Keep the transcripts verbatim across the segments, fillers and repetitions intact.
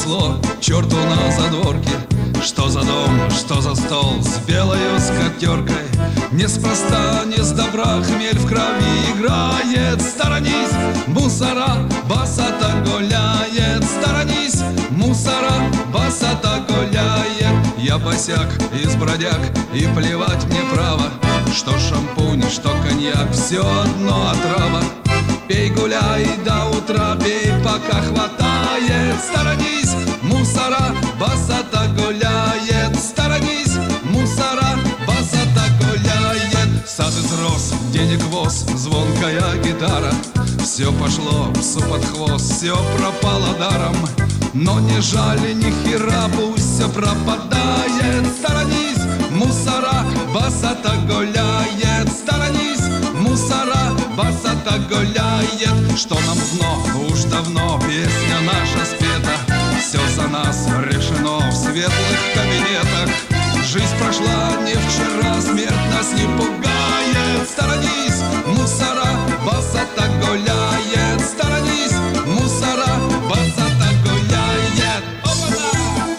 назло черту на задворке. Что за дом, что за стол с белою скатеркой? Неспроста, не с добра хмель в крови играет. Сторонись, мусора, басата гуляет. Сторонись, мусора, басата гуляет. Я босяк из бродяг, и плевать мне право, что шампунь, что коньяк, все одно отрава. Пей, гуляй до утра, пей, пока хватает. Сторонись, мусора, басата гуляет. Сторонись, мусора, басата гуляет. Сад из роз, денег воз, звонкая гитара. Все пошло псу под хвост, все пропало даром. Но не жаль ни хера, пусть все пропадает. Сторонись, мусора, басата гуляет. Сторонись, мусора, басата гуляет. Что нам дно, уж давно песня наша спета. Все за нас решено в светлых кабинетах. Жизнь прошла не вчера, смерть нас не пугает. Сторонись, мусора, басата гуляет. Сторонись, мусора, басата гуляет. Опа-да!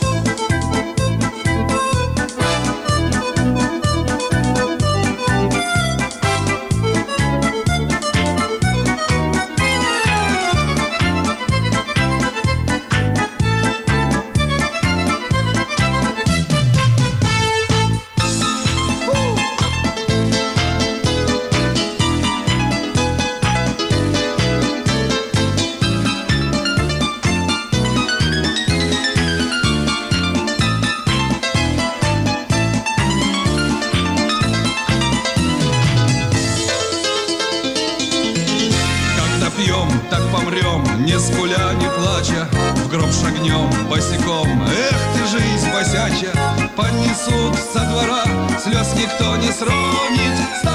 Так помрем, не скуля, не плача, в гроб шагнем босиком. Эх ты, жизнь босяча, понесут со двора, слез никто не сронит.